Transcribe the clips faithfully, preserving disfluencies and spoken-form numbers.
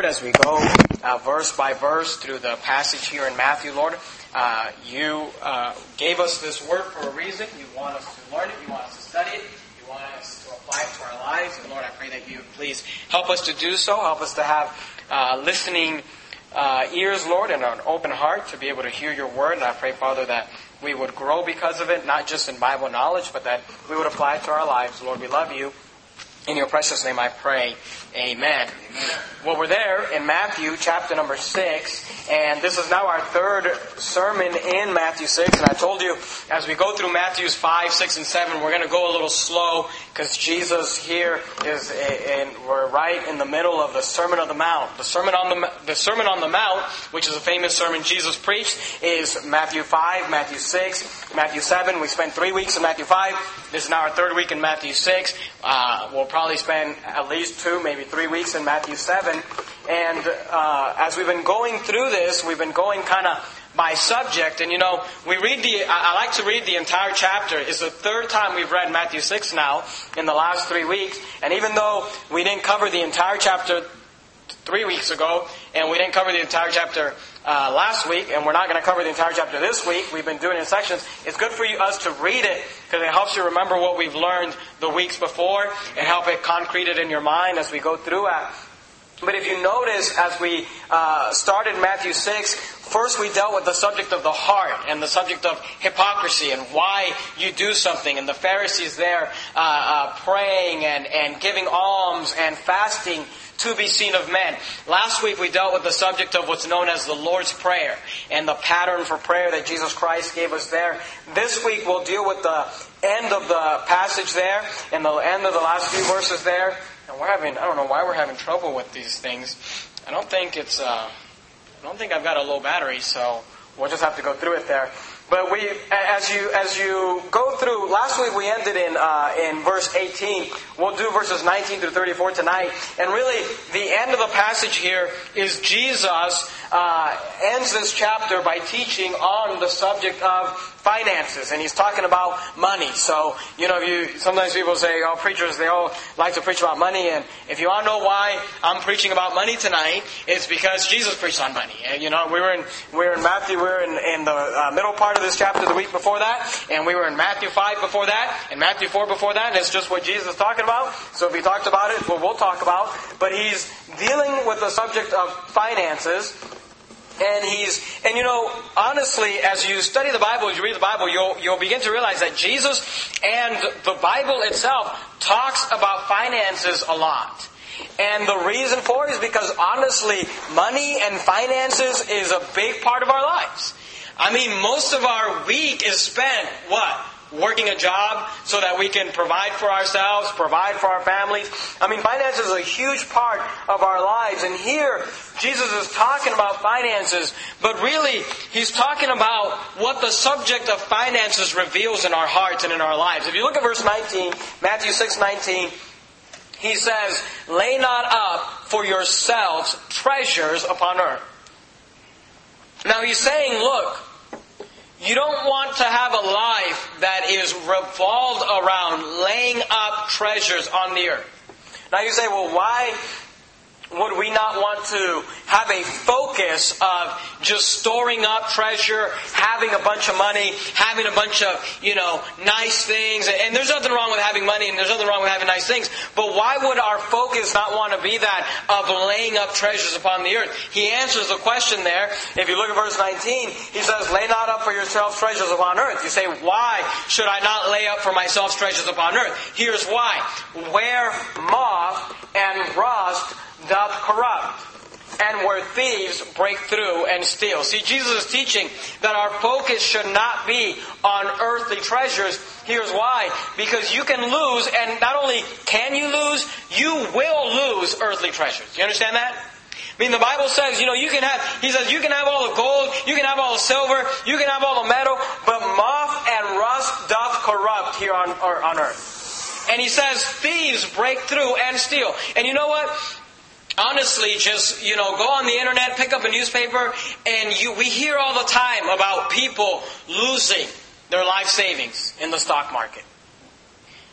as we go uh, verse by verse through the passage here in Matthew, Lord. Uh, you uh, gave us this word for a reason. You want us to learn it. You want us to study it. You want us to apply it to our lives. And Lord, I pray that you please help us to do so. Help us to have uh, listening uh, ears, Lord, and an open heart to be able to hear your word. And I pray, Father, that we would grow because of it, not just in Bible knowledge, but that we would apply it to our lives. Lord, we love you. In your precious name I pray. Amen. Amen. Well, we're there in Matthew chapter number six, and this is now our third sermon in Matthew six. And I told you, as we go through Matthews five, six, and seven, we're going to go a little slow because Jesus here is, and we're right in the middle of the Sermon on the Mount. The Sermon on the the Sermon on the Mount, which is a famous sermon Jesus preached, is Matthew five, Matthew six, Matthew seven. We spent three weeks in Matthew five. This is now our third week in Matthew six. Uh, we'll probably spend at least two, maybe three weeks in Matthew seven. And uh, as we've been going through this, we've been going kind of by subject. And you know, we read the, I, I like to read the entire chapter. It's the third time we've read Matthew six now in the last three weeks. And even though we didn't cover the entire chapter three weeks ago, and we didn't cover the entire chapter uh, last week, and we're not going to cover the entire chapter this week, we've been doing it in sections. It's good for you, us to read it, because it helps you remember what we've learned the weeks before, and help it concrete it in your mind as we go through it. But if you notice, as we uh, started Matthew six, first we dealt with the subject of the heart and the subject of hypocrisy and why you do something. And the Pharisees there uh, uh, praying and, and giving alms and fasting to be seen of men. Last week we dealt with the subject of what's known as the Lord's Prayer and the pattern for prayer that Jesus Christ gave us there. This week we'll deal with the end of the passage there and the end of the last few verses there. And we're having, I don't know why we're having trouble with these things. I don't think it's, uh, I don't think I've got a low battery, so we'll just have to go through it there. But we, as you as you go through, last week we ended in uh, in verse eighteen. We'll do verses nineteen through thirty-four tonight. And really, the end of the passage here is Jesus uh, ends this chapter by teaching on the subject of finances, and he's talking about money. So, you know, you sometimes people say, "Oh, preachers, they all like to preach about money." And if you want to know why I'm preaching about money tonight, it's because Jesus preached on money. And you know, we were in we were in Matthew, we were in, in the uh, middle part of this chapter the week before that, and we were in Matthew five before that, and Matthew four before that, and it's just what Jesus is talking about. So if he talked about it, well, we'll talk about. But he's dealing with the subject of finances. And he's, and you know, honestly, as you study the Bible, as you read the Bible, you'll, you'll begin to realize that Jesus and the Bible itself talks about finances a lot. And the reason for it is because honestly, money and finances is a big part of our lives. I mean, most of our week is spent, what? Working a job so that we can provide for ourselves, provide for our families. I mean, finances is a huge part of our lives. And here, Jesus is talking about finances, but really, He's talking about what the subject of finances reveals in our hearts and in our lives. If you look at verse nineteen, Matthew six nineteen, He says, "Lay not up for yourselves treasures upon earth." Now He's saying, look, you don't want to have a life that is revolved around laying up treasures on the earth. Now you say, well, why would we not want to have a focus of just storing up treasure, having a bunch of money, having a bunch of, you know, nice things? And there's nothing wrong with having money, and there's nothing wrong with having nice things. But why would our focus not want to be that of laying up treasures upon the earth? He answers the question there. If you look at verse nineteen, he says, "Lay not up for yourselves treasures upon earth." You say, why should I not lay up for myself treasures upon earth? Here's why. Where moth and rust doth corrupt, and where thieves break through and steal. See, Jesus is teaching that our focus should not be on earthly treasures. Here's why. Because you can lose, and not only can you lose, you will lose earthly treasures. You understand that? I mean, the Bible says, you know, you can have, He says, you can have all the gold, you can have all the silver, you can have all the metal, but moth and rust doth corrupt here on, or on earth. And He says, thieves break through and steal. And you know what? Honestly, just, you know, go on the internet, pick up a newspaper, and you, we hear all the time about people losing their life savings in the stock market.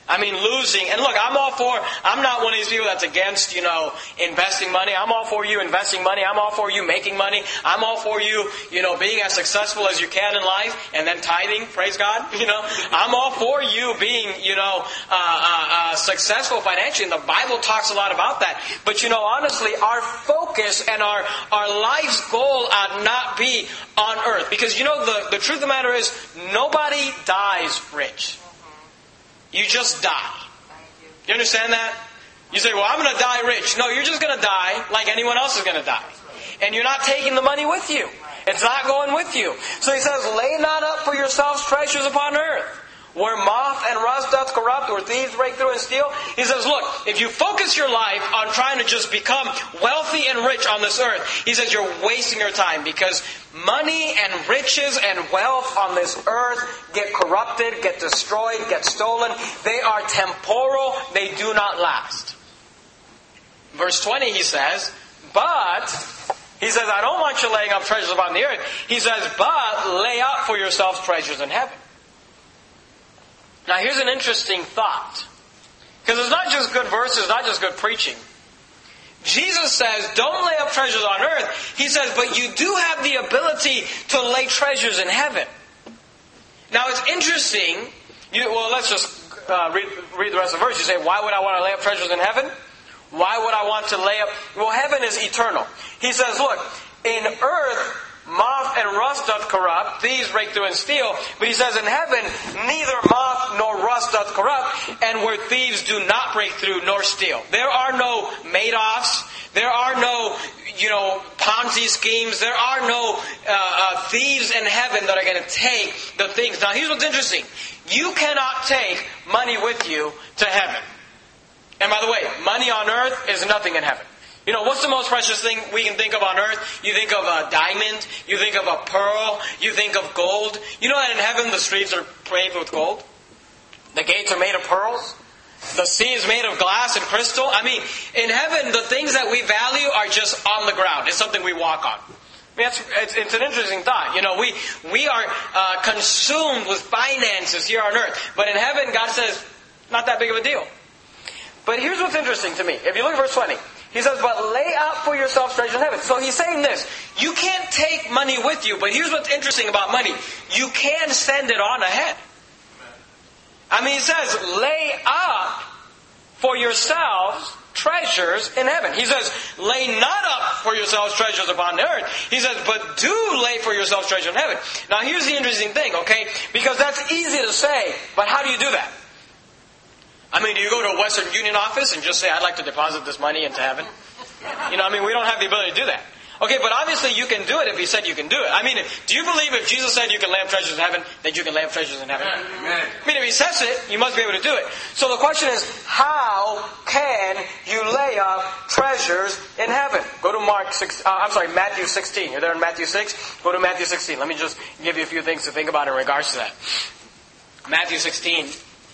I mean, losing. And look, I'm all for, I'm not one of these people that's against, you know, investing money. I'm all for you investing money. I'm all for you making money. I'm all for you, you know, being as successful as you can in life and then tithing, praise God. You know, I'm all for you being, you know, uh, uh, uh, successful financially. And the Bible talks a lot about that. But, you know, honestly, our focus and our, our life's goal ought not be on earth. Because, you know, the, the truth of the matter is, nobody dies rich. You just die. You understand that? You say, well, I'm going to die rich. No, you're just going to die like anyone else is going to die. And you're not taking the money with you. It's not going with you. So he says, lay not up for yourselves treasures upon earth, where moth and rust doth corrupt, where thieves break through and steal. He says, look, if you focus your life on trying to just become wealthy and rich on this earth, he says you're wasting your time, because money and riches and wealth on this earth get corrupted, get destroyed, get stolen. They are temporal. They do not last. Verse twenty, he says, but, he says, I don't want you laying up treasures upon the earth. He says, but lay up for yourselves treasures in heaven. Now here's an interesting thought. Because it's not just good verses, it's not just good preaching. Jesus says, don't lay up treasures on earth. He says, but you do have the ability to lay treasures in heaven. Now it's interesting. You, well, let's just uh, read, read the rest of the verse. You say, why would I want to lay up treasures in heaven? Why would I want to lay up? Well, heaven is eternal. He says, look, in earth, moth and rust doth corrupt, thieves break through and steal. But he says in heaven, neither moth nor rust doth corrupt, and where thieves do not break through nor steal. There are no Madoffs. There are no, you know, Ponzi schemes. There are no uh, uh, thieves in heaven that are going to take the things. Now here's what's interesting. You cannot take money with you to heaven. And by the way, money on earth is nothing in heaven. You know, what's the most precious thing we can think of on earth? You think of a diamond. You think of a pearl. You think of gold. You know that in heaven the streets are paved with gold? The gates are made of pearls. The sea is made of glass and crystal. I mean, in heaven, the things that we value are just on the ground. It's something we walk on. I mean, it's, it's, it's an interesting thought. You know, we, we are uh, consumed with finances here on earth. But in heaven, God says, not that big of a deal. But here's what's interesting to me. If you look at verse twenty. He says, but lay up for yourselves treasure in heaven. So he's saying this. You can't take money with you, but here's what's interesting about money. You can send it on ahead. I mean, he says, lay up for yourselves treasures in heaven. He says, lay not up for yourselves treasures upon the earth. He says, but do lay for yourselves treasure in heaven. Now here's the interesting thing, okay? Because that's easy to say, but how do you do that? I mean, do you go to a Western Union office and just say, I'd like to deposit this money into heaven? You know, I mean, we don't have the ability to do that. Okay, but obviously you can do it if He said you can do it. I mean, do you believe if Jesus said you can lay up treasures in heaven, that you can lay up treasures in heaven? Amen. I mean, if He says it, you must be able to do it. So the question is, how can you lay up treasures in heaven? Go to Mark six. Uh, I'm sorry, Matthew sixteen. You're there in Matthew six. Go to Matthew sixteen. Let me just give you a few things to think about in regards to that. Matthew sixteen.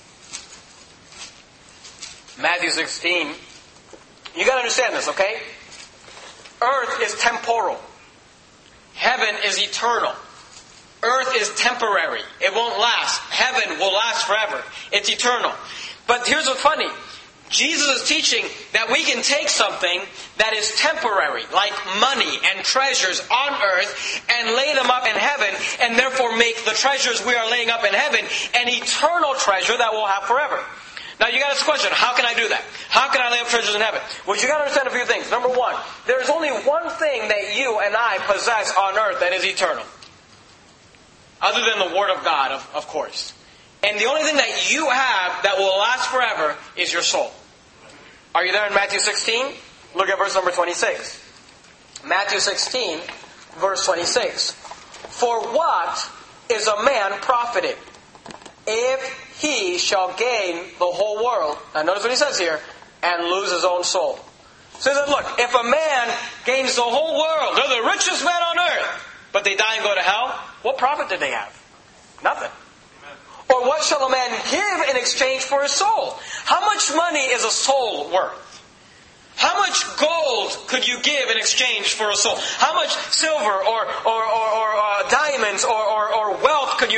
Matthew sixteen. You got to understand this, okay? Earth is temporal. Heaven is eternal. Earth is temporary. It won't last. Heaven will last forever. It's eternal. But here's what's funny. Jesus is teaching that we can take something that is temporary, like money and treasures on earth, and lay them up in heaven, and therefore make the treasures we are laying up in heaven an eternal treasure that we'll have forever. Now you got to ask the question, how can I do that? How can I lay up treasures in heaven? Well, you got to understand a few things. Number one, there's only one thing that you and I possess on earth that is eternal. Other than the Word of God, of, of course. And the only thing that you have that will last forever is your soul. Are you there in Matthew sixteen? Look at verse number twenty-six. Matthew sixteen, verse twenty-six. For what is a man profited if he shall gain the whole world? Now notice what he says here, and lose his own soul. So he says, look, if a man gains the whole world, they're the richest man on earth, but they die and go to hell, what profit did they have? Nothing. Or what shall a man give in exchange for his soul? How much money is a soul worth? How much gold could you give in exchange for a soul? How much silver or or, or, or uh, diamonds or, or, or wealth could you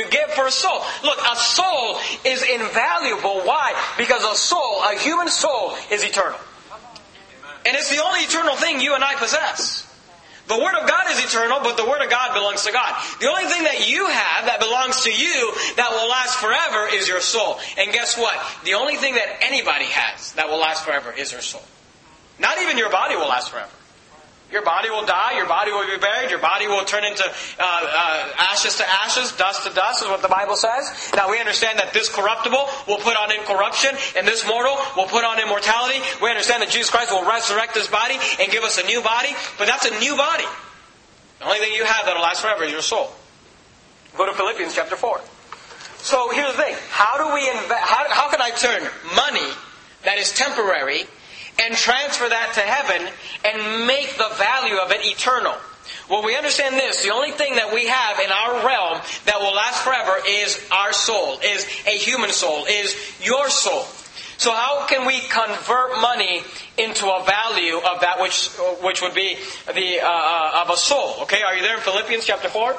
you give for a soul? Look, a soul is invaluable. Why? Because a soul, a human soul, is eternal. And it's the only eternal thing you and I possess. The Word of God is eternal, but the Word of God belongs to God. The only thing that you have that belongs to you that will last forever is your soul. And guess what? The only thing that anybody has that will last forever is your soul. Not even your body will last forever. Your body will die, your body will be buried, your body will turn into uh, uh, ashes to ashes, dust to dust, is what the Bible says. Now we understand that this corruptible will put on incorruption, and this mortal will put on immortality. We understand that Jesus Christ will resurrect this body and give us a new body, but that's a new body. The only thing you have that will last forever is your soul. Go to Philippians chapter four. So here's the thing. How do we invest, how, how can I turn money that is temporary and transfer that to heaven and make the value of it eternal? Well, we understand this. The only thing that we have in our realm that will last forever is our soul, is a human soul, is your soul. So how can we convert money into a value of that which which would be the uh, of a soul? Okay, are you there in Philippians chapter four?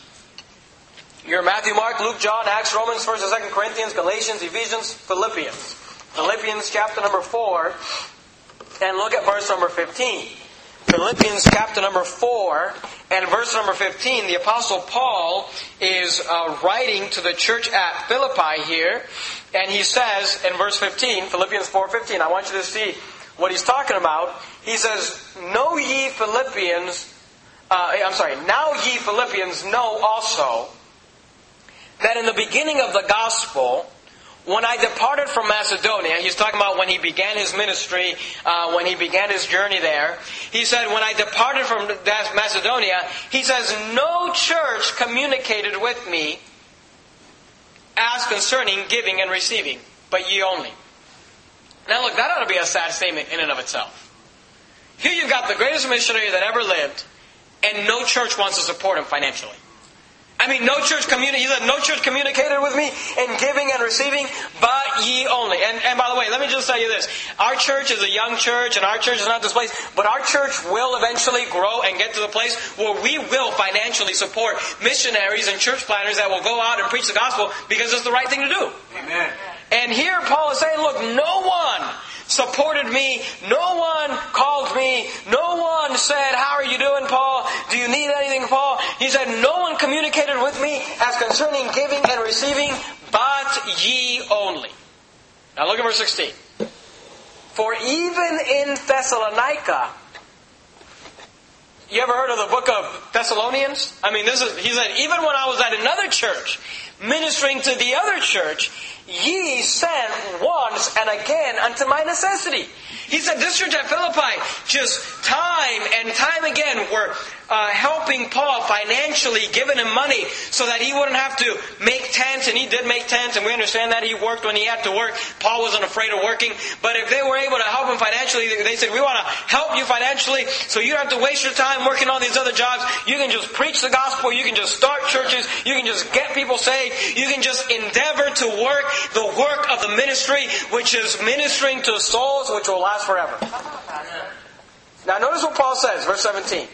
You're Matthew, Mark, Luke, John, Acts, Romans, First and Second Corinthians, Galatians, Ephesians, Philippians. Philippians chapter number four. And look at verse number fifteen. Philippians chapter number four and verse number fifteen. The Apostle Paul is uh, writing to the church at Philippi here. And he says in verse fifteen, Philippians four fifteen, I want you to see what he's talking about. He says, Know ye Philippians, uh, I'm sorry, now ye Philippians know also that in the beginning of the gospel, when I departed from Macedonia, he's talking about when he began his ministry, uh, when he began his journey there. He said, when I departed from Macedonia, he says, no church communicated with me as concerning giving and receiving, but ye only. Now look, that ought to be a sad statement in and of itself. Here you've got the greatest missionary that ever lived, and no church wants to support him financially. I mean, no church communi- he said, no church communicated with me in giving and receiving, but ye only. And, and by the way, let me just tell you this. Our church is a young church, and our church is not this place, but our church will eventually grow and get to the place where we will financially support missionaries and church planners that will go out and preach the gospel because it's the right thing to do. Amen. And here Paul is saying, look, no one supported me. No one called me. No one said, how are you doing, Paul? Do you need anything, Paul? He said, no one communicated with me as concerning giving and receiving, but ye only. Now look at verse sixteen. For even in Thessalonica, you ever heard of the book of Thessalonians? I mean, this is, he said, even when I was at another church, ministering to the other church, ye sent once and again unto my necessity. He said this church at Philippi just time and time again were uh, helping Paul financially, giving him money so that he wouldn't have to make tents. And he did make tents, and we understand that he worked when he had to work. Paul wasn't afraid of working. But if they were able to help him financially, they said, we want to help you financially so you don't have to waste your time working all these other jobs. You can just preach the gospel. You can just start churches. You can just get people saved. You can just endeavor to work the work of the ministry, which is ministering to souls which will last forever. Now notice what Paul says, verse seventeen.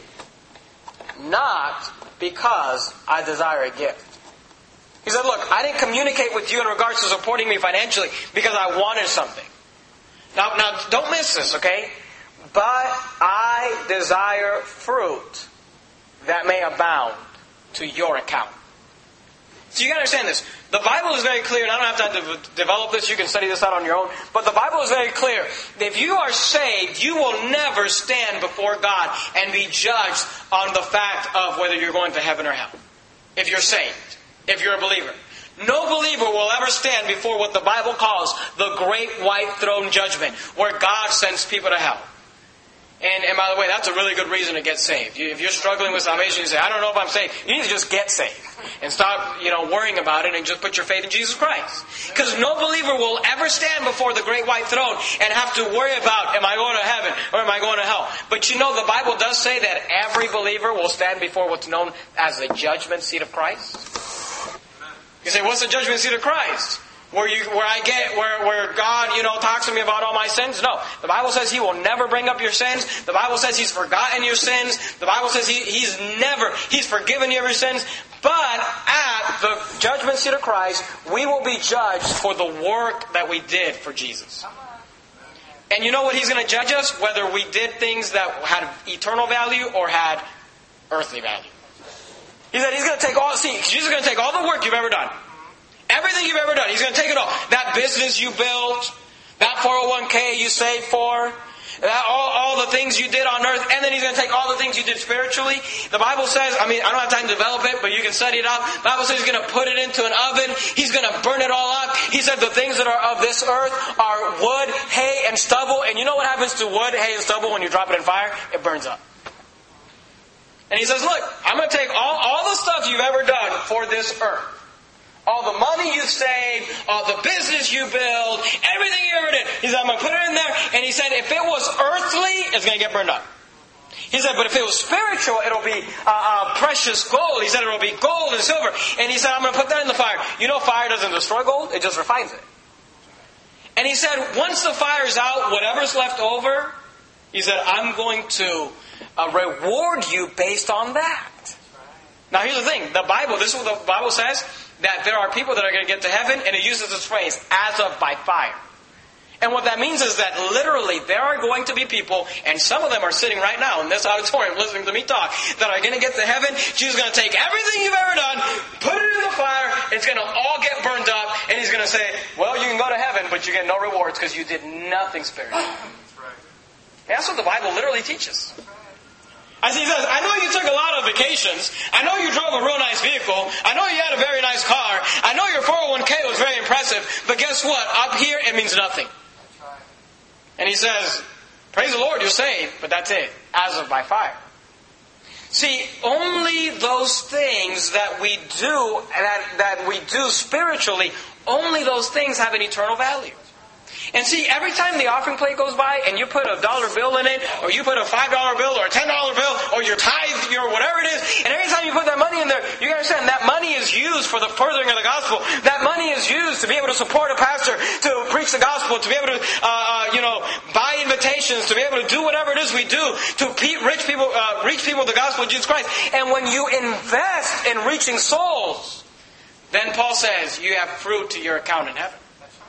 Not because I desire a gift. He said, look, I didn't communicate with you in regards to supporting me financially because I wanted something. Now, now don't miss this, okay? But I desire fruit that may abound to your account. So you got to understand this. The Bible is very clear, and I don't have time to develop this. You can study this out on your own. But the Bible is very clear. If you are saved, you will never stand before God and be judged on the fact of whether you're going to heaven or hell. If you're saved. If you're a believer. No believer will ever stand before what the Bible calls the great white throne judgment, where God sends people to hell. And, and by the way, that's a really good reason to get saved. You, if you're struggling with salvation, you say, I don't know if I'm saved. You need to just get saved. And stop, you know, worrying about it and just put your faith in Jesus Christ. Because no believer will ever stand before the great white throne and have to worry about, am I going to heaven or am I going to hell? But you know, the Bible does say that every believer will stand before what's known as the judgment seat of Christ. You say, what's the judgment seat of Christ? Where you, where I get, where, where God, you know, talks to me about all my sins? No. The Bible says He will never bring up your sins. The Bible says He's forgotten your sins. The Bible says he, He's never, He's forgiven you of your sins. But at the judgment seat of Christ, we will be judged for the work that we did for Jesus. And you know what He's going to judge us? Whether we did things that had eternal value or had earthly value. He said He's going to take all, see, Jesus is going to take all the work you've ever done. Everything you've ever done, He's going to take it all. That business you built, that four oh one k you saved for, that, all, all the things you did on earth, and then He's going to take all the things you did spiritually. The Bible says, I mean, I don't have time to develop it, but you can study it out. The Bible says He's going to put it into an oven. He's going to burn it all up. He said the things that are of this earth are wood, hay, and stubble. And you know what happens to wood, hay, and stubble when you drop it in fire? It burns up. And He says, look, I'm going to take all, all the stuff you've ever done for this earth. All the money you saved, all the business you built, everything you ever did. He said, I'm going to put it in there. And He said, if it was earthly, it's going to get burned up. He said, but if it was spiritual, it'll be uh, uh, precious gold. He said, it'll be gold and silver. And He said, I'm going to put that in the fire. You know, fire doesn't destroy gold. It just refines it. And He said, once the fire's out, whatever's left over, He said, I'm going to uh, reward you based on that. Now, here's the thing. The Bible, this is what the Bible says, that there are people that are going to get to heaven, and it uses this phrase, as of by fire. And what that means is that literally there are going to be people, and some of them are sitting right now in this auditorium listening to me talk, that are going to get to heaven. Jesus is going to take everything you've ever done, put it in the fire, it's going to all get burned up, and He's going to say, well, you can go to heaven, but you get no rewards because you did nothing spiritual. That's right. That's what the Bible literally teaches. As He says, I know you took a lot of vacations. I know you drove a real nice vehicle. I know you had a very nice car. I know your four oh one k was very impressive. But guess what? Up here, it means nothing. And He says, praise the Lord, you're saved. But that's it. As of by fire. See, only those things that we do, that, that we do spiritually, only those things have an eternal value. And see, every time the offering plate goes by and you put a dollar bill in it, or you put a five dollar bill, or a ten dollar bill, or your tithe, your whatever it is, and every time you put that money in there, you gotta understand that money is used for the furthering of the gospel. That money is used to be able to support a pastor, to preach the gospel, to be able to, uh, uh, you know, buy invitations, to be able to do whatever it is we do to reach people, uh, reach people with the gospel of Jesus Christ. And when you invest in reaching souls, then Paul says you have fruit to your account in heaven.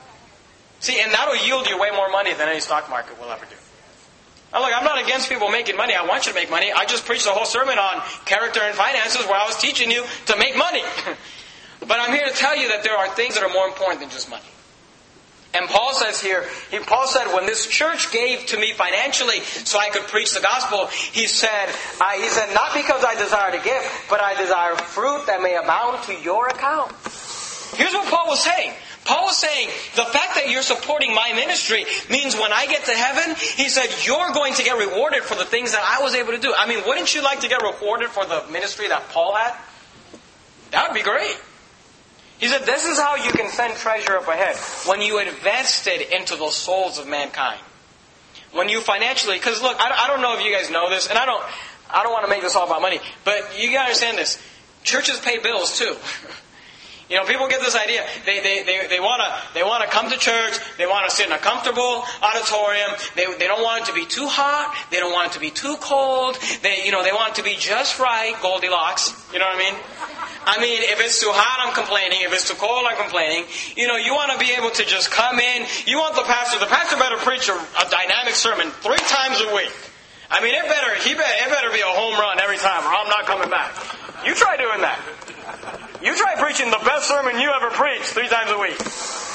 See, and that'll yield you way more money than any stock market will ever do. Now look, I'm not against people making money. I want you to make money. I just preached a whole sermon on character and finances where I was teaching you to make money. But I'm here to tell you that there are things that are more important than just money. And Paul says here, he, Paul said, when this church gave to me financially so I could preach the gospel, he said, I, he said, not because I desire to give, but I desire fruit that may abound to your account. Here's what Paul was saying. Paul was saying, the fact that you're supporting my ministry means when I get to heaven, he said, you're going to get rewarded for the things that I was able to do. I mean, wouldn't you like to get rewarded for the ministry that Paul had? That would be great. He said, this is how you can send treasure up ahead. When you invested into the souls of mankind. When you financially, because look, I don't know if you guys know this, and I don't, I don't want to make this all about money, but you gotta understand this. Churches pay bills too. You know, people get this idea. They they they, they want to they want to come to church. They want to sit in a comfortable auditorium. They they don't want it to be too hot. They don't want it to be too cold. They you know they want it to be just right, Goldilocks. You know what I mean? I mean, if it's too hot, I'm complaining. If it's too cold, I'm complaining. You know, you want to be able to just come in. You want the pastor. The pastor better preach a, a dynamic sermon three times a week. I mean, it better he better, it better be a home run every time, or I'm not coming back. You try doing that. You try preaching the best sermon you ever preached three times a week.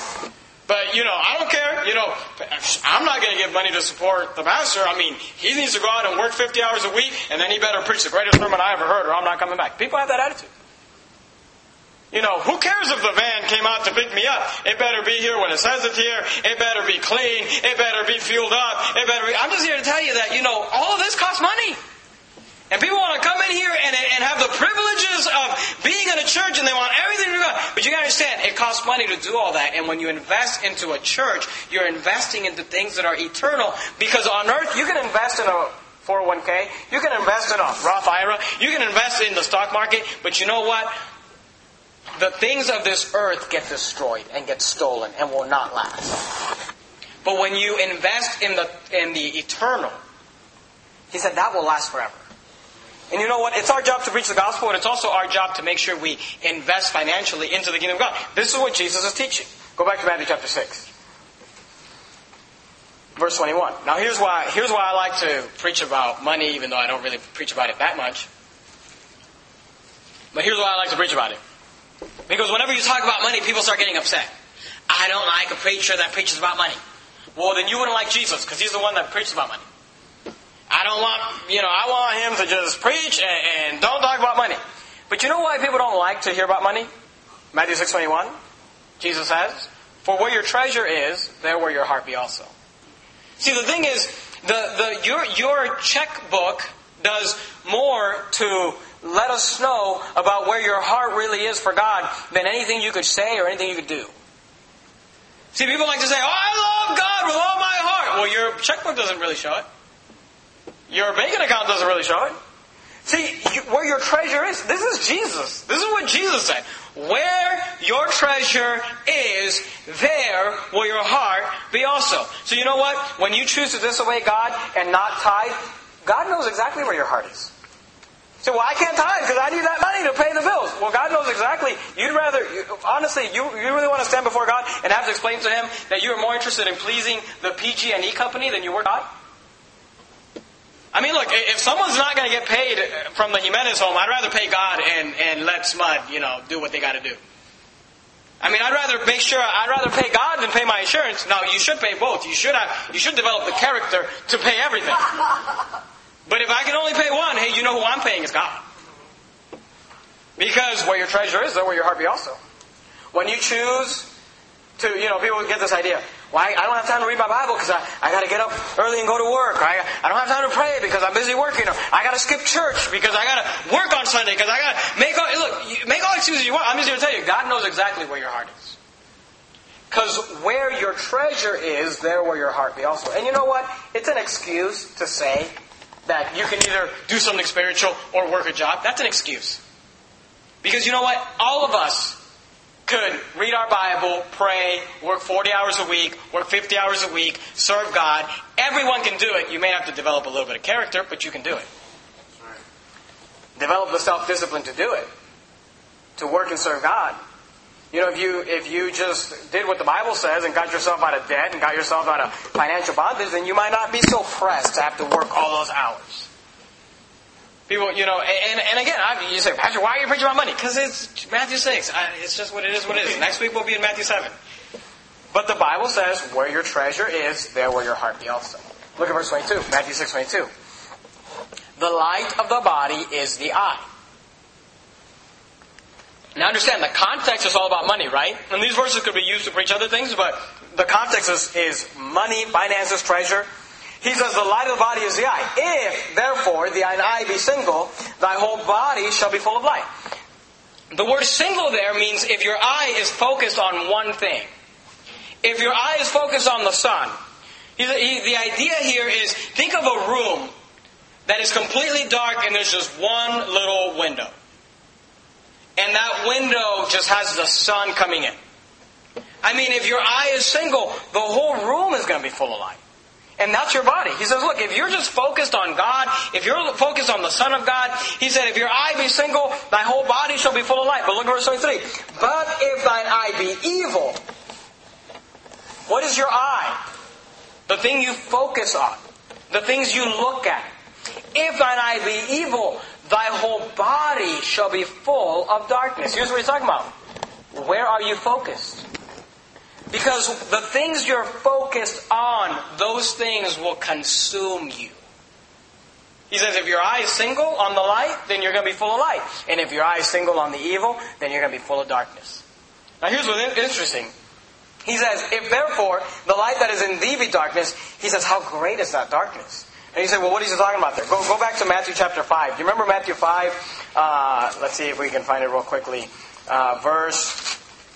But, you know, I don't care. You know, I'm not going to give money to support the pastor. I mean, he needs to go out and work fifty hours a week, and then he better preach the greatest sermon I ever heard, or I'm not coming back. People have that attitude. You know, who cares if the van came out to pick me up? It better be here when it says it's here. It better be clean. It better be fueled up. It better be... I'm just here to tell you that, you know, all of this costs money. And people want to come in here and, and have the privileges of being in a church, and they want everything to be done. But you got to understand, it costs money to do all that. And when you invest into a church, you're investing into things that are eternal. Because on earth, you can invest in a four oh one k. You can invest in a Roth I R A. You can invest in the stock market. But you know what? The things of this earth get destroyed and get stolen and will not last. But when you invest in the in the eternal, he said that will last forever. And you know what? It's our job to preach the gospel, and it's also our job to make sure we invest financially into the kingdom of God. This is what Jesus is teaching. Go back to Matthew chapter six. Verse twenty-one. Now here's why, here's why I like to preach about money, even though I don't really preach about it that much. But here's why I like to preach about it. Because whenever you talk about money, people start getting upset. I don't like a preacher that preaches about money. Well, then you wouldn't like Jesus, because He's the one that preaches about money. I don't want, you know, I want Him to just preach and, and don't talk about money. But you know why people don't like to hear about money? Matthew six twenty-one. Jesus says, "For where your treasure is, there will your heart be also." See, the thing is, the, the your your checkbook does more to let us know about where your heart really is for God than anything you could say or anything you could do. See, people like to say, "Oh, I love God with all my heart." Well, your checkbook doesn't really show it. Your banking account doesn't really show it. See, you, where your treasure is, this is Jesus. This is what Jesus said. Where your treasure is, there will your heart be also. So you know what? When you choose to disobey God and not tithe, God knows exactly where your heart is. So, well, I can't tithe because I need that money to pay the bills. Well, God knows exactly. You'd rather, you, honestly, you, you really want to stand before God and have to explain to Him that you are more interested in pleasing the P G and E company than you were God? I mean, look, if someone's not going to get paid from the Jimenez home, I'd rather pay God and, and let SMUD, you know, do what they got to do. I mean, I'd rather make sure, I'd rather pay God than pay my insurance. Now, you should pay both. You should have, you should develop the character to pay everything. But if I can only pay one, hey, you know who I'm paying is God. Because where your treasure is, there will your heart be also. When you choose to, you know, people get this idea. Well, I, I don't have time to read my Bible because I, I got to get up early and go to work. I, I don't have time to pray because I'm busy working. Or I got to skip church because I got to work on Sunday because I got to make all, look, you, make all excuses you want. I'm just going to tell you, God knows exactly where your heart is. Because where your treasure is, there will your heart be also. And you know what? It's an excuse to say that you can either do something spiritual or work a job. That's an excuse. Because you know what? All of us could read our Bible, pray, work forty hours a week, work fifty hours a week, serve God. Everyone can do it. You may have to develop a little bit of character, but you can do it. Develop the self-discipline to do it. To work and serve God. You know, if you if you just did what the Bible says and got yourself out of debt and got yourself out of financial bondage, then you might not be so pressed to have to work all those hours. People, you know, and, and again, I, you say, Pastor, why are you preaching about money? Because it's Matthew six. I, it's just what it is, what it is. Next week we'll be in Matthew seven. But the Bible says, where your treasure is, there will your heart be also. Look at verse twenty-two, Matthew six twenty-two. The light of the body is the eye. Now understand, the context is all about money, right? And these verses could be used to preach other things, but the context is, is money, finances, treasure. He says, the light of the body is the eye. If, therefore, thine eye be single, thy whole body shall be full of light. The word single there means if your eye is focused on one thing. If your eye is focused on the sun. He, he, the idea here is, think of a room that is completely dark and there's just one little window. And that window just has the sun coming in. I mean, if your eye is single, the whole room is going to be full of light. And that's your body. He says, look, if you're just focused on God, if you're focused on the Son of God, He said, if your eye be single, thy whole body shall be full of light. But look at verse twenty-three. But if thine eye be evil, what is your eye? The thing you focus on. The things you look at. If thine eye be evil, thy whole body shall be full of darkness. Here's what he's talking about. Where are you focused? Because the things you're focused on, those things will consume you. He says if your eye is single on the light, then you're going to be full of light. And if your eye is single on the evil, then you're going to be full of darkness. Now here's what's interesting. He says, if therefore the light that is in thee be darkness, he says, how great is that darkness? And you say, well, what is he talking about there? Go, go back to Matthew chapter five. Do you remember Matthew five? Uh, let's see if we can find it real quickly. Uh, verse...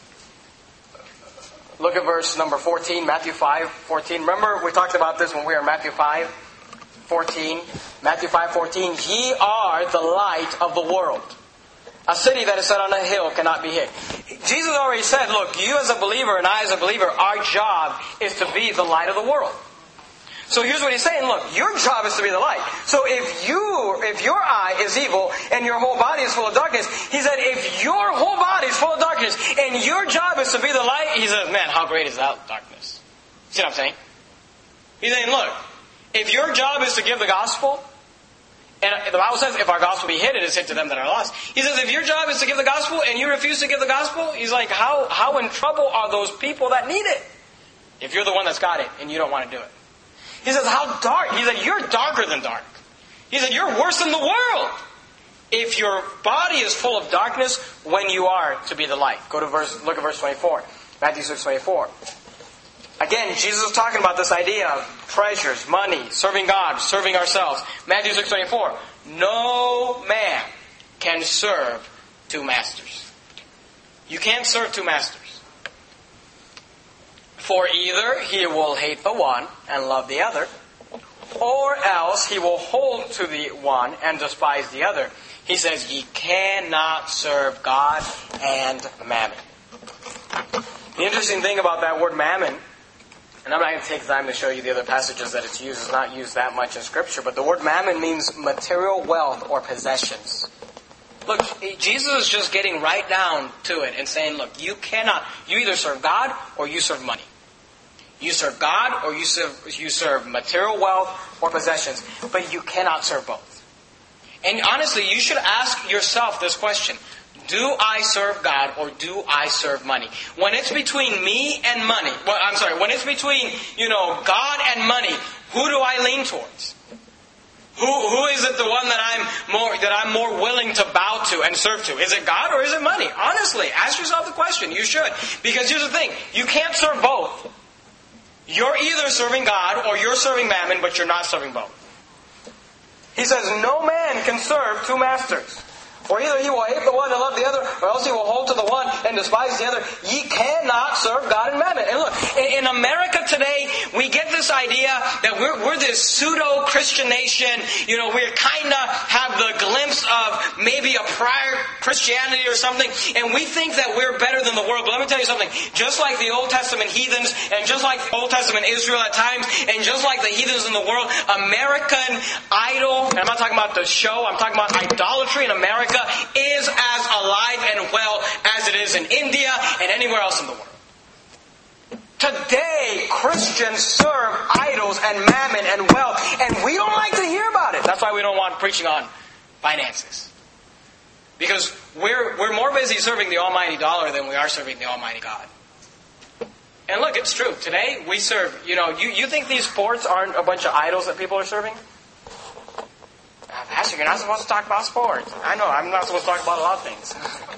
Look at verse number fourteen, Matthew five, fourteen. Remember we talked about this when we were in Matthew five, fourteen. Matthew five, fourteen. Ye are the light of the world. A city that is set on a hill cannot be hid. Jesus already said, look, you as a believer and I as a believer, our job is to be the light of the world. So here's what he's saying. Look, your job is to be the light. So if you, if your eye is evil and your whole body is full of darkness, he said, if your whole body is full of darkness and your job is to be the light, he says, man, how great is that darkness? See what I'm saying? He's saying, look, if your job is to give the gospel, and the Bible says, if our gospel be hid, it is hid to them that are lost. He says, if your job is to give the gospel and you refuse to give the gospel, he's like, how, how in trouble are those people that need it? If you're the one that's got it and you don't want to do it. He says, how dark? He said, you're darker than dark. He said, you're worse than the world. If your body is full of darkness when you are to be the light. Go to verse, look at verse twenty-four. Matthew six twenty-four. Again, Jesus is talking about this idea of treasures, money, serving God, serving ourselves. Matthew six twenty-four. No man can serve two masters. You can't serve two masters. For either he will hate the one and love the other, or else he will hold to the one and despise the other. He says, ye cannot serve God and mammon. The interesting thing about that word mammon, and I'm not going to take time to show you the other passages that it's used. It's not used that much in Scripture. But the word mammon means material wealth or possessions. Look, Jesus is just getting right down to it and saying, look, you cannot, you either serve God or you serve money. You serve God or you serve, you serve material wealth or possessions. But you cannot serve both. And honestly, you should ask yourself this question. Do I serve God or do I serve money? When it's between me and money, well, I'm sorry, when it's between, you know, God and money, who do I lean towards? Who who is it the one that I'm more that I'm more willing to bow to and serve to? Is it God or is it money? Honestly, ask yourself the question. You should. Because here's the thing, you can't serve both. You're either serving God or you're serving mammon, but you're not serving both. He says, no man can serve two masters. For either he will hate the one and love the other, or else he will hold to the one and despise the other. Ye cannot serve God and mammon. And look, in America today, we get this idea that we're, we're this pseudo-Christian nation. You know, we kind of have the glimpse of maybe a prior Christianity or something. And we think that we're better than the world. But let me tell you something. Just like the Old Testament heathens, and just like Old Testament Israel at times, and just like the heathens in the world, American Idol, and I'm not talking about the show, I'm talking about idolatry in America, is as alive and well as it is in India and anywhere else in the world. Today, Christians serve idols and mammon and wealth, and we don't like to hear about it. That's why we don't want preaching on finances. Because we're we're more busy serving the almighty dollar than we are serving the almighty God. And look, it's true. Today, we serve, you know, you, you think these sports aren't a bunch of idols that people are serving? Pastor, you're not supposed to talk about sports. I know, I'm not supposed to talk about a lot of things.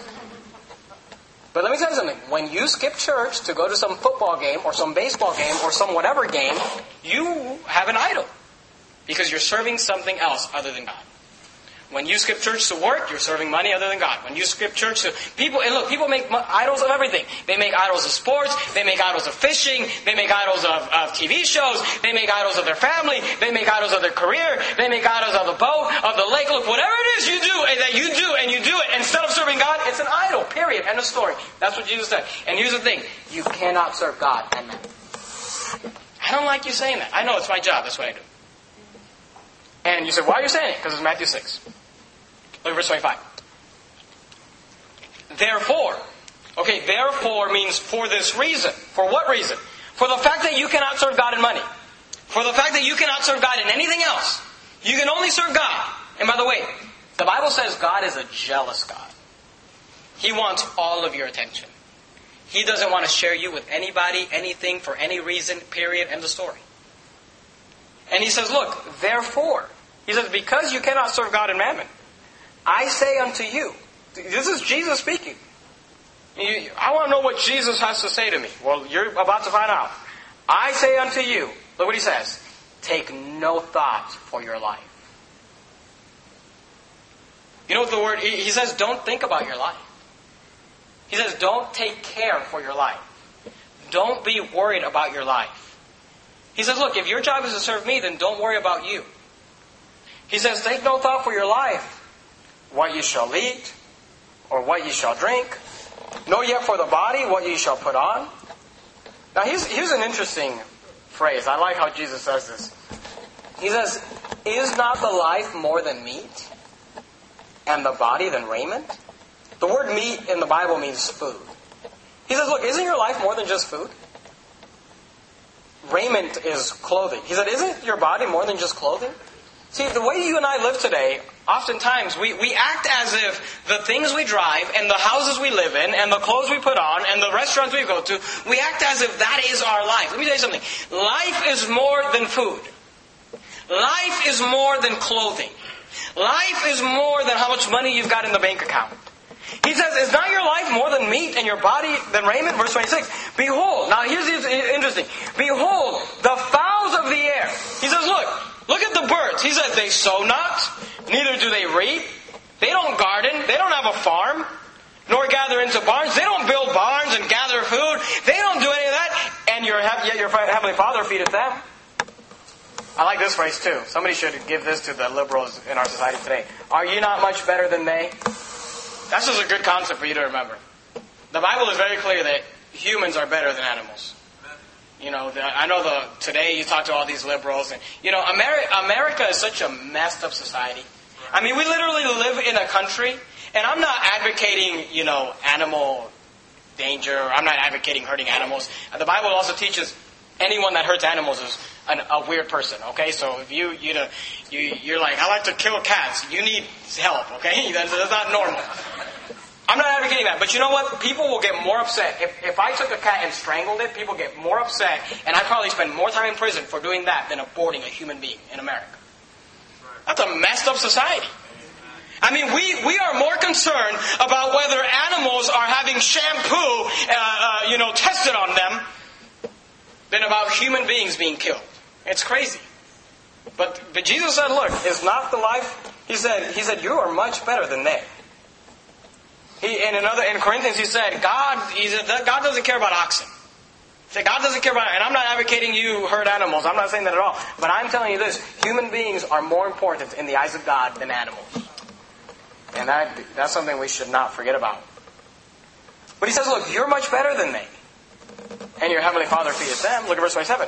But let me tell you something. When you skip church to go to some football game or some baseball game or some whatever game, you have an idol. Because you're serving something else other than God. When you skip church to work, you're serving money other than God. When you skip church to people, and look, people make idols of everything. They make idols of sports. They make idols of fishing. They make idols of, of T V shows. They make idols of their family. They make idols of their career. They make idols of the boat, of the lake. Look, whatever it is you do, and that you do, and you do it, instead of serving God, it's an idol. Period. End of story. That's what Jesus said. And here's the thing: you cannot serve God and man. I don't like you saying that. I know it's my job. That's what I do. And you say, why are you saying it? Because it's Matthew six. Look at verse twenty-five. Therefore. Okay, therefore means for this reason. For what reason? For the fact that you cannot serve God in money. For the fact that you cannot serve God in anything else. You can only serve God. And by the way, the Bible says God is a jealous God. He wants all of your attention. He doesn't want to share you with anybody, anything, for any reason, period, end of story. And he says, look, therefore. He says, because you cannot serve God in mammon, I say unto you. This is Jesus speaking. You, I want to know what Jesus has to say to me. Well, you're about to find out. I say unto you. Look what he says. Take no thought for your life. You know what the word... He, he says, don't think about your life. He says, don't take care for your life. Don't be worried about your life. He says, look, if your job is to serve me, then don't worry about you. He says, take no thought for your life, what ye shall eat, or what ye shall drink, nor yet for the body what ye shall put on. Now here's, here's an interesting phrase. I like how Jesus says this. He says, is not the life more than meat, and the body than raiment? The word meat in the Bible means food. He says, look, isn't your life more than just food? Raiment is clothing. He said, isn't your body more than just clothing? See, the way you and I live today, oftentimes we, we act as if the things we drive and the houses we live in and the clothes we put on and the restaurants we go to, we act as if that is our life. Let me tell you something. Life is more than food. Life is more than clothing. Life is more than how much money you've got in the bank account. He says, is not your life more than meat and your body than raiment? Verse twenty-six. Behold, now here's the interesting. Behold, the fowls of the air. He says, look, look at the birds. He says, they sow not, neither do they reap. They don't garden. They don't have a farm, nor gather into barns. They don't build barns and gather food. They don't do any of that. And your, yet your Heavenly Father feedeth them. I like this phrase too. Somebody should give this to the liberals in our society today. Are you not much better than they? That's just a good concept for you to remember. The Bible is very clear that humans are better than animals. You know, the, I know the today you talk to all these liberals, and you know, Ameri- America is such a messed up society. I mean, we literally live in a country, and I'm not advocating, you know, animal danger. I'm not advocating hurting animals. The Bible also teaches anyone that hurts animals is an, a weird person. Okay, so if you you know you you're like, I like to kill cats, you need help. Okay, that's, that's not normal. I'm not advocating that, but you know what? People will get more upset. If if I took a cat and strangled it, people get more upset, and I'd probably spend more time in prison for doing that than aborting a human being in America. That's a messed up society. I mean, we, we are more concerned about whether animals are having shampoo, uh, uh, you know, tested on them, than about human beings being killed. It's crazy. But but Jesus said, look, is not the life? He said, he said, you are much better than they. He, in another, in Corinthians, he said, God, he said, God doesn't care about oxen. He said, God doesn't care about, and I'm not advocating you hurt animals. I'm not saying that at all. But I'm telling you this, human beings are more important in the eyes of God than animals. And that that's something we should not forget about. But he says, look, you're much better than they. And your Heavenly Father feedeth them. Look at verse twenty-seven.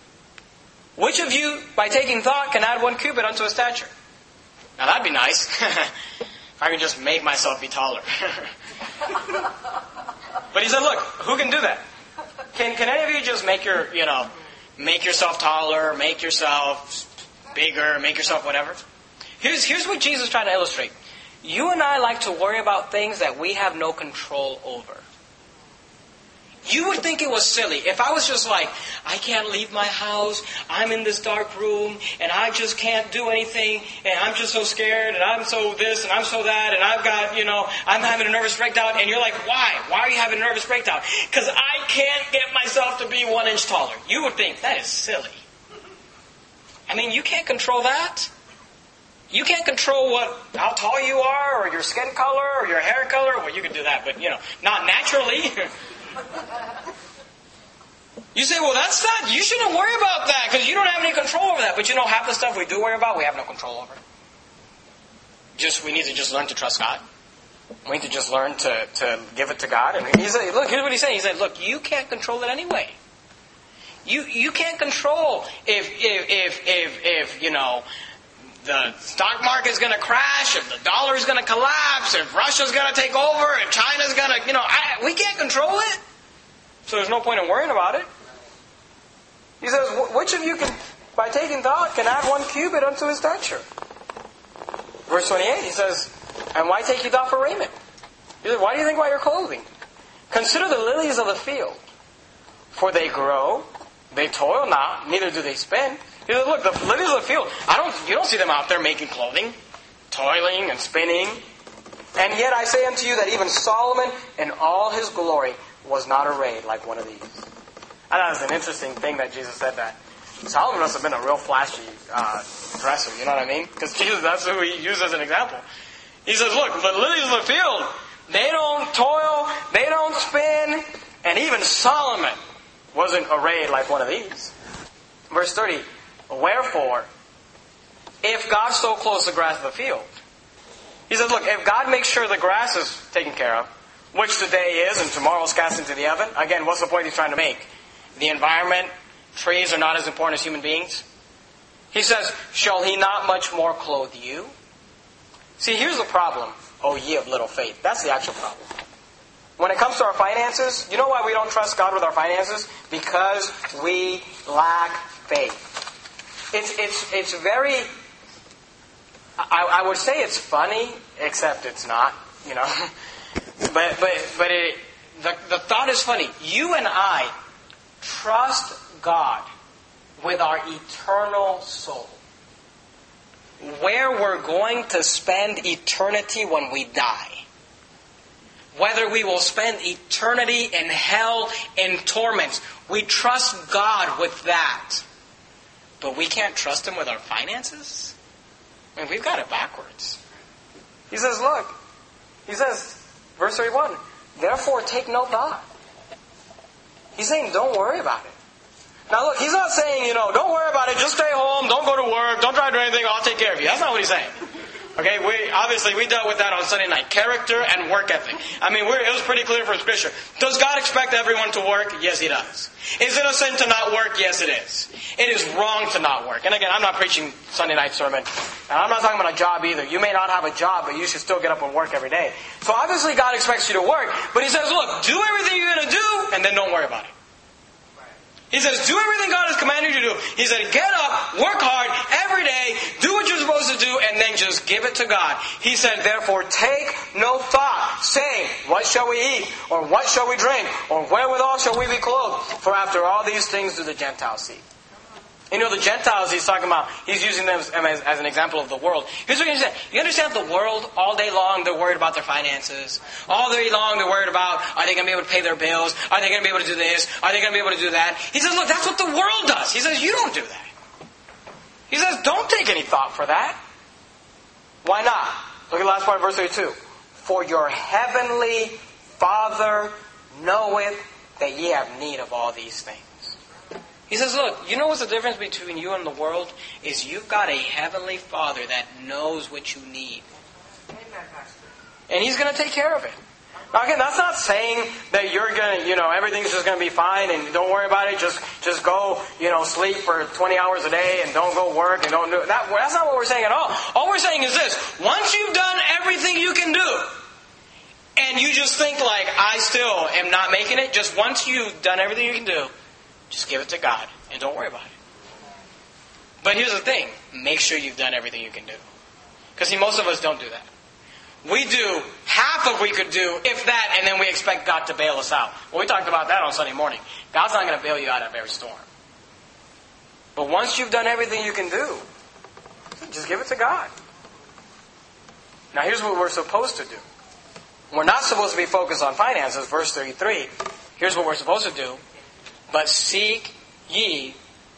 Which of you, by taking thought, can add one cubit unto his stature? Now that'd be nice. If I can just make myself be taller. But he said, look, who can do that? Can can any of you just make your, you know, make yourself taller, make yourself bigger, make yourself whatever? Here's here's what Jesus is trying to illustrate. You and I like to worry about things that we have no control over. You would think it was silly if I was just like, I can't leave my house, I'm in this dark room, and I just can't do anything, and I'm just so scared, and I'm so this, and I'm so that, and I've got, you know, I'm having a nervous breakdown, and you're like, why? Why are you having a nervous breakdown? Because I can't get myself to be one inch taller. You would think, that is silly. I mean, you can't control that. You can't control what, how tall you are, or your skin color, or your hair color. Well, you can do that, but, you know, not naturally. You say, well, that's not, you shouldn't worry about that because you don't have any control over that. But you know, half the stuff we do worry about, we have no control over. Just, we need to just learn to trust God. We need to just learn to, to give it to God. And he said, look, here's what he's saying. He said, look, you can't control it anyway. You you can't control if, if, if, if, if you know, the stock market's going to crash, if the dollar's going to collapse, if Russia's going to take over, if China's going to, you know, I, we can't control it. So there's no point in worrying about it. He says, which of you can, by taking thought, can add one cubit unto his stature? Verse twenty-eight, he says, and why take you thought for raiment? He says, why do you think about your clothing? Consider the lilies of the field, for they grow, they toil not, neither do they spin. He says, look, the lilies of the field, I don't, you don't see them out there making clothing, toiling and spinning. And yet I say unto you that even Solomon in all his glory was not arrayed like one of these. I thought it was an interesting thing that Jesus said that. Solomon must have been a real flashy uh, dresser, you know what I mean? Because Jesus, that's who he used as an example. He says, look, the lilies of the field, they don't toil, they don't spin, and even Solomon wasn't arrayed like one of these. Verse thirty, wherefore, if God so clothes the grass of the field, he says, look, if God makes sure the grass is taken care of, which today is and tomorrow is cast into the oven, again, what's the point he's trying to make? The environment trees are not as important as human beings? He says, shall he not much more clothe you? See, here's the problem, O ye of little faith. That's the actual problem. When it comes to our finances, you know why we don't trust God with our finances? Because we lack faith. It's it's it's very, I, I would say it's funny, except it's not, you know. but but but it, the, the thought is funny. You and I trust God with our eternal soul. Where we're going to spend eternity when we die. Whether we will spend eternity in hell, in torments. We trust God with that. But we can't trust Him with our finances? I mean, we've got it backwards. He says, look. He says, verse thirty-one, therefore take no thought. He's saying, don't worry about it. Now look, He's not saying, you know, don't worry about it, just stay home, don't go to work, don't try to do anything, I'll take care of you. That's not what He's saying. Okay, we obviously we dealt with that on Sunday night. Character and work ethic. I mean, we're, it was pretty clear from Scripture. Does God expect everyone to work? Yes, He does. Is it a sin to not work? Yes, it is. It is wrong to not work. And again, I'm not preaching Sunday night sermon. And I'm not talking about a job either. You may not have a job, but you should still get up and work every day. So obviously God expects you to work. But He says, look, do everything you're going to do, and then don't worry about it. He says, do everything God has commanded you to do. He said, get up, work hard, every day, do what you're supposed to do, and then just give it to God. He said, therefore, take no thought, saying, what shall we eat? Or what shall we drink? Or wherewithal shall we be clothed? For after all these things do the Gentiles seek. You know, the Gentiles he's talking about, he's using them as, as, as an example of the world. Here's what you understand. You understand the world, all day long, they're worried about their finances. All day long, they're worried about, are they going to be able to pay their bills? Are they going to be able to do this? Are they going to be able to do that? He says, look, that's what the world does. He says, you don't do that. He says, don't take any thought for that. Why not? Look at the last part of verse thirty-two. For your heavenly Father knoweth that ye have need of all these things. He says, look, you know what's the difference between you and the world? Is you've got a heavenly Father that knows what you need. And He's going to take care of it. Now again, that's not saying that you're going to, you know, everything's just going to be fine and don't worry about it. Just just go, you know, sleep for twenty hours a day and don't go work and don't do it. That, that's not what we're saying at all. All we're saying is this. Once you've done everything you can do, and you just think like, I still am not making it, just once you've done everything you can do, just give it to God and don't worry about it. But here's the thing. Make sure you've done everything you can do. Because see, most of us don't do that. We do half of we could do, if that, and then we expect God to bail us out. Well, we talked about that on Sunday morning. God's not going to bail you out of every storm. But once you've done everything you can do, just give it to God. Now here's what we're supposed to do. We're not supposed to be focused on finances, verse thirty-three. Here's what we're supposed to do. But seek ye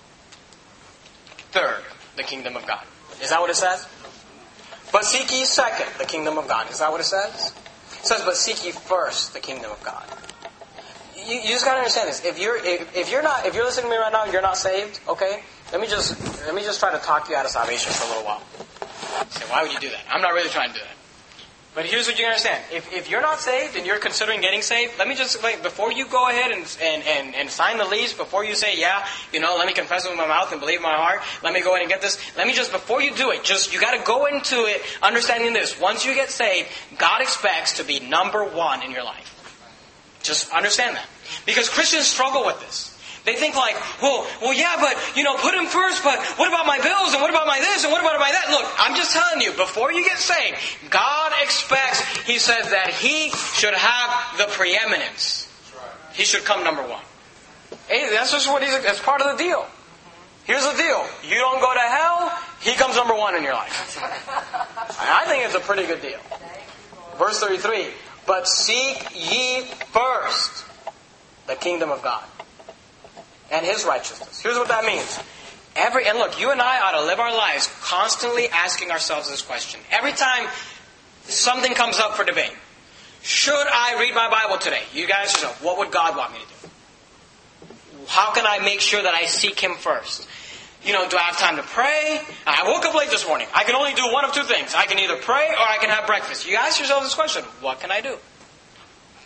third the kingdom of God. Is that what it says? But seek ye second the kingdom of God. Is that what it says? It says, but seek ye first the kingdom of God. You, you just got to understand this. If you're if, if you're not if you're listening to me right now and you're not saved, okay, let me just let me just try to talk you out of salvation for a little while. Say, why would you do that? I'm not really trying to do that. But here's what you understand. If if you're not saved and you're considering getting saved, let me just, like, before you go ahead and, and, and, and sign the lease, before you say, yeah, you know, let me confess it with my mouth and believe in my heart, let me go ahead and get this, let me just, before you do it, just, you got to go into it understanding this. Once you get saved, God expects to be number one in your life. Just understand that. Because Christians struggle with this. They think like, well, well, yeah, but, you know, put Him first, but what about my bills, and what about my this, and what about my that? Look, I'm just telling you, before you get saved, God expects, He says, that He should have the preeminence. He should come number one. Hey, that's just what He's, that's part of the deal. Here's the deal. You don't go to hell, He comes number one in your life. I think it's a pretty good deal. Verse thirty-three, but seek ye first the kingdom of God and His righteousness. Here's what that means. Every and look, you and I ought to live our lives constantly asking ourselves this question. Every time something comes up for debate, should I read my Bible today? You guys know, what would God want me to do? How can I make sure that I seek Him first? You know, do I have time to pray? I woke up late this morning. I can only do one of two things. I can either pray or I can have breakfast. You ask yourself this question, what can I do?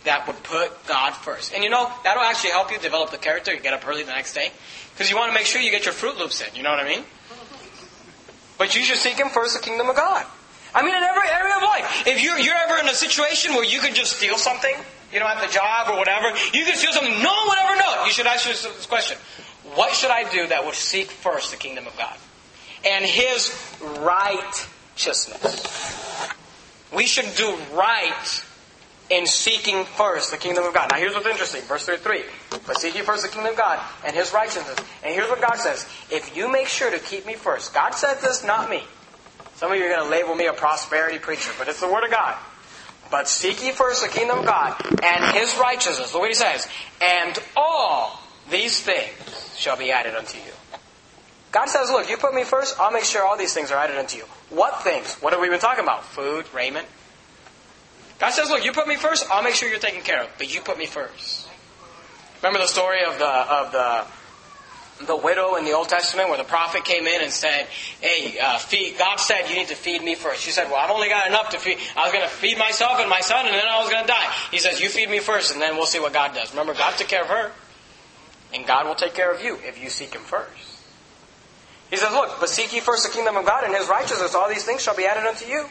that would put God first. And you know, that'll actually help you develop the character. You get up early the next day. Because you want to make sure you get your Fruit Loops in. You know what I mean? But you should seek Him first, the kingdom of God. I mean, in every area of life. If you're, you're ever in a situation where you can just steal something, you know, at the job or whatever, you can steal something, no one would ever know. You should ask yourself this question. What should I do that would seek first the kingdom of God? And His righteousness. We should do right in seeking first the kingdom of God. Now here's what's interesting. Verse thirty-three. But seek ye first the kingdom of God and His righteousness. And here's what God says. If you make sure to keep me first. God said this, not me. Some of you are going to label me a prosperity preacher, but it's the Word of God. But seek ye first the kingdom of God and His righteousness. Look what He says. And all these things shall be added unto you. God says, look, you put me first, I'll make sure all these things are added unto you. What things? What have we been talking about? Food, raiment. God says, look, you put me first, I'll make sure you're taken care of. But you put me first. Remember the story of the of the the widow in the Old Testament where the prophet came in and said, hey, uh, feed, God said you need to feed me first. She said, well, I've only got enough to feed. I was going to feed myself and my son and then I was going to die. He says, you feed me first and then we'll see what God does. Remember, God took care of her. And God will take care of you if you seek Him first. He says, look, but seek ye first the kingdom of God and His righteousness. All these things shall be added unto you.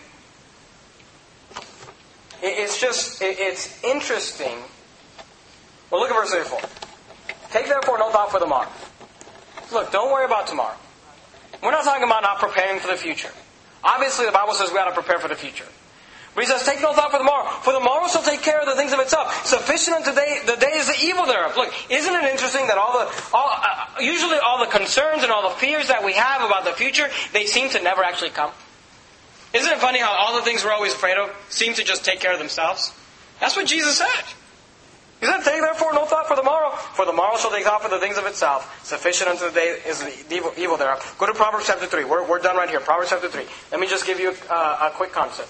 It's just, it's interesting. Well, look at verse thirty-four. Take therefore no thought for the morrow. Look, don't worry about tomorrow. We're not talking about not preparing for the future. Obviously, the Bible says we ought to prepare for the future. But He says, take no thought for the morrow. For the morrow shall take care of the things of itself. Sufficient unto day, the day is the evil thereof. Look, isn't it interesting that all the, all, uh, usually all the concerns and all the fears that we have about the future, they seem to never actually come? Isn't it funny how all the things we're always afraid of seem to just take care of themselves? That's what Jesus said. He said, take therefore no thought for the morrow, for the morrow shall take thought for the things of itself. Sufficient unto the day is the evil, evil thereof. Go to Proverbs chapter three. We're, we're done right here. Proverbs chapter three. Let me just give you uh, a quick concept.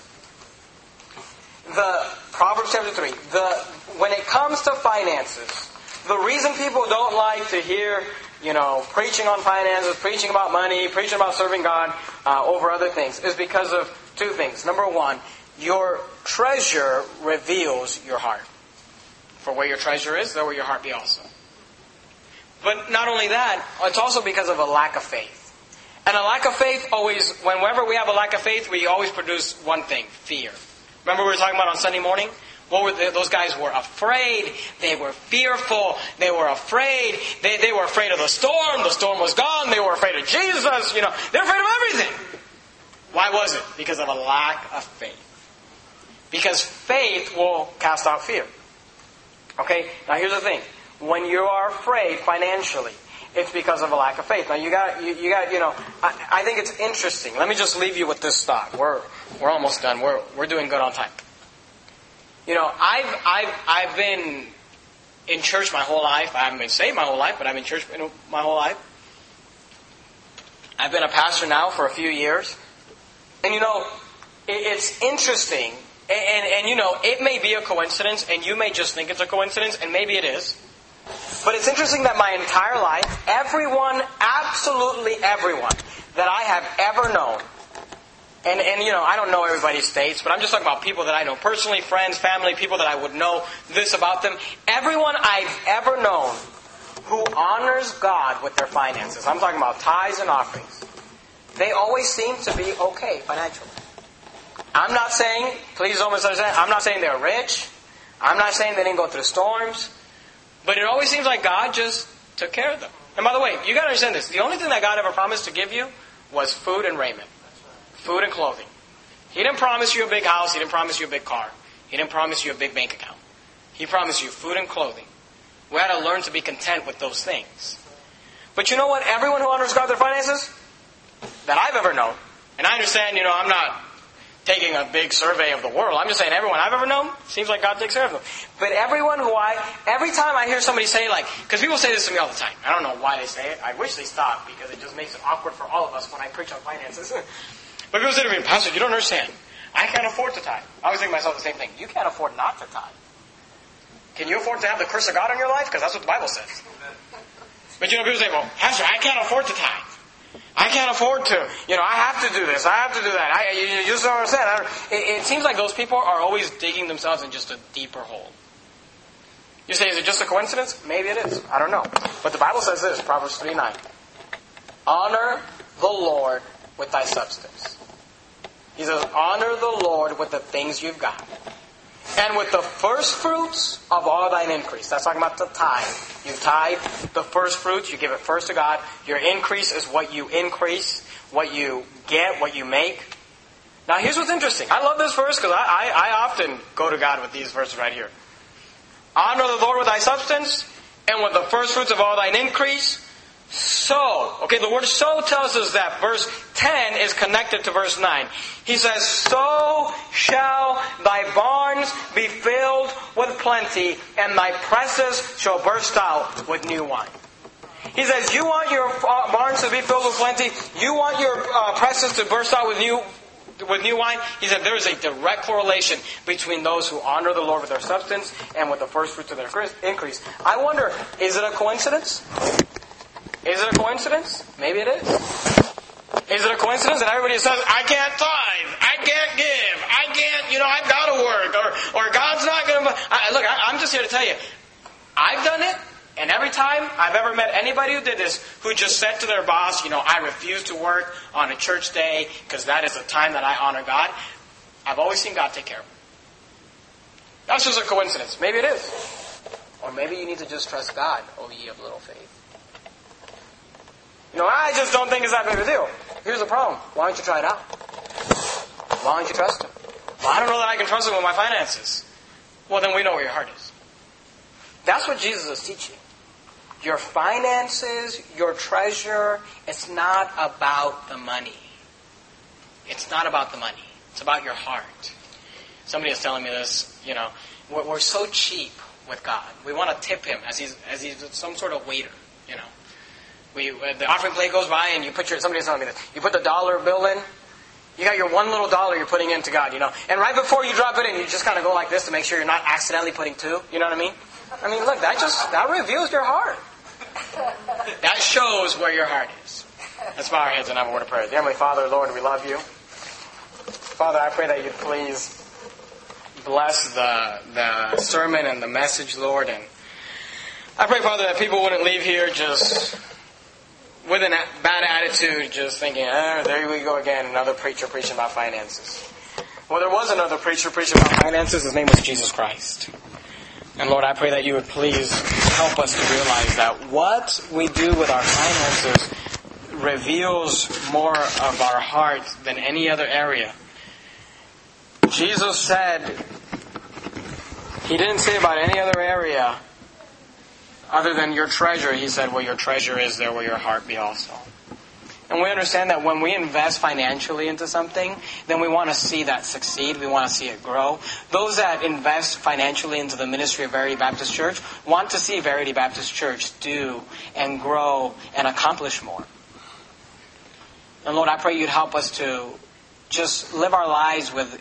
The Proverbs chapter three. The when it comes to finances, the reason people don't like to hear, you know, preaching on finances, preaching about money, preaching about serving God uh, over other things is because of two things. Number one, your treasure reveals your heart. For where your treasure is, there will your heart be also. But not only that, it's also because of a lack of faith. And a lack of faith always, whenever we have a lack of faith, we always produce one thing, fear. Remember we were talking about on Sunday morning? What were they, those guys were afraid. They were fearful. They were afraid. They, they were afraid of the storm. The storm was gone. They were afraid of Jesus. You know, they're afraid of everything. Why was it? Because of a lack of faith. Because faith will cast out fear. Okay, now here's the thing. When you are afraid financially, it's because of a lack of faith. Now you got, you, you got, you know, I, I think it's interesting. Let me just leave you with this thought. We're, we're almost done. We're, we're doing good on time. You know, I've, I've, I've been in church my whole life. I haven't been saved my whole life, but I've been in church my whole life. I've been a pastor now for a few years. And you know, it, it's interesting. And, and, and, you know, it may be a coincidence, and you may just think it's a coincidence, and maybe it is. But it's interesting that my entire life, everyone, absolutely everyone, that I have ever known, and, and you know, I don't know everybody's states, but I'm just talking about people that I know personally, friends, family, people that I would know this about them. Everyone I've ever known who honors God with their finances, I'm talking about tithes and offerings, they always seem to be okay financially. I'm not saying, please don't misunderstand, I'm not saying they're rich. I'm not saying they didn't go through storms. But it always seems like God just took care of them. And by the way, you got to understand this. The only thing that God ever promised to give you was food and raiment. Food and clothing. He didn't promise you a big house. He didn't promise you a big car. He didn't promise you a big bank account. He promised you food and clothing. We had to learn to be content with those things. But you know what? Everyone who honors God with their finances that I've ever known, and I understand, you know, I'm not taking a big survey of the world. I'm just saying everyone I've ever known, seems like God takes care of them. But everyone who I, every time I hear somebody say like, because people say this to me all the time. I don't know why they say it. I wish they stopped because it just makes it awkward for all of us when I preach on finances. But people say to me, Pastor, you don't understand. I can't afford to tithe. I always think to myself the same thing. You can't afford not to tithe. Can you afford to have the curse of God on your life? Because that's what the Bible says. But you know, people say, well, Pastor, I can't afford to tithe. I can't afford to. You know, I have to do this. I have to do that. I, you, you just don't understand. I, it, it seems like those people are always digging themselves in just a deeper hole. You say, is it just a coincidence? Maybe it is. I don't know. But the Bible says this, Proverbs three nine. Honor the Lord with thy substance. He says, honor the Lord with the things you've got. And with the first fruits of all thine increase. That's talking about the tithe. You tithe the first fruits. You give it first to God. Your increase is what you increase, what you get, what you make. Now here's what's interesting. I love this verse because I, I, I often go to God with these verses right here. Honor the Lord with thy substance and with the first fruits of all thine increase. So, okay, the word so tells us that verse ten is connected to verse nine. He says, so shall thy barns be filled with plenty, and thy presses shall burst out with new wine. He says, you want your barns to be filled with plenty? You want your uh, presses to burst out with new with new wine? He said there is a direct correlation between those who honor the Lord with their substance and with the first fruits of their increase. I wonder, is it a coincidence? Is it a coincidence? Maybe it is. Is it a coincidence that everybody says, I can't tithe, I can't give, I can't, you know, I've got to work, or or God's not going to... Look, I, I'm just here to tell you, I've done it, and every time I've ever met anybody who did this, who just said to their boss, you know, I refuse to work on a church day, because that is a time that I honor God, I've always seen God take care of it. That's just a coincidence. Maybe it is. Or maybe you need to just trust God, O ye of little faith. You know, I just don't think it's that big of a deal. Here's the problem. Why don't you try it out? Why don't you trust Him? Well, I don't know that I can trust Him with my finances. Well, then we know where your heart is. That's what Jesus is teaching. Your finances, your treasure, it's not about the money. It's not about the money. It's about your heart. Somebody was telling me this, you know, we're, we're so cheap with God. We want to tip Him as He's as He's some sort of waiter, you know. We, the offering plate goes by and you put your, somebody was telling me this, you put the dollar bill in, you got your one little dollar you're putting into God, you know. And right before you drop it in, you just kind of go like this to make sure you're not accidentally putting two, you know what I mean? I mean, look, that just, that reveals your heart. That shows where your heart is. Let's bow our heads and have a word of prayer. Dear Heavenly Father, Lord, we love you. Father, I pray that you'd please bless the, the sermon and the message, Lord. And I pray, Father, that people wouldn't leave here just with a bad attitude, just thinking, ah, there we go again, another preacher preaching about finances. Well, there was another preacher preaching about finances. His name was Jesus Christ. And Lord, I pray that you would please help us to realize that what we do with our finances reveals more of our heart than any other area. Jesus said, He didn't say about any other area other than your treasure. He said, where your treasure is, there will your heart be also. And we understand that when we invest financially into something, then we want to see that succeed. We want to see it grow. Those that invest financially into the ministry of Verity Baptist Church want to see Verity Baptist Church do and grow and accomplish more. And Lord, I pray you'd help us to just live our lives with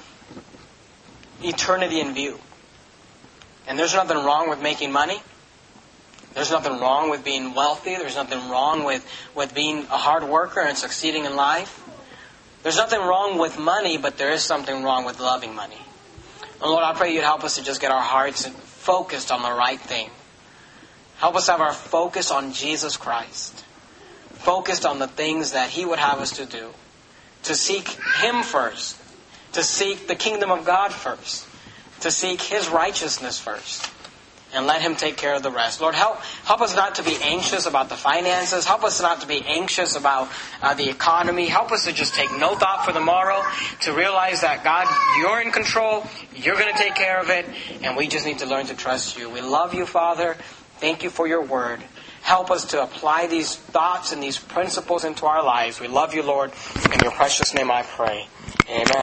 eternity in view. And there's nothing wrong with making money. There's nothing wrong with being wealthy. There's nothing wrong with, with being a hard worker and succeeding in life. There's nothing wrong with money, but there is something wrong with loving money. And Lord, I pray you'd help us to just get our hearts focused on the right thing. Help us have our focus on Jesus Christ. Focused on the things that He would have us to do. To seek Him first. To seek the kingdom of God first. To seek His righteousness first. And let Him take care of the rest. Lord, help help us not to be anxious about the finances. Help us not to be anxious about uh, the economy. Help us to just take no thought for the morrow. To realize that, God, you're in control. You're going to take care of it. And we just need to learn to trust you. We love you, Father. Thank you for your word. Help us to apply these thoughts and these principles into our lives. We love you, Lord. In your precious name I pray. Amen.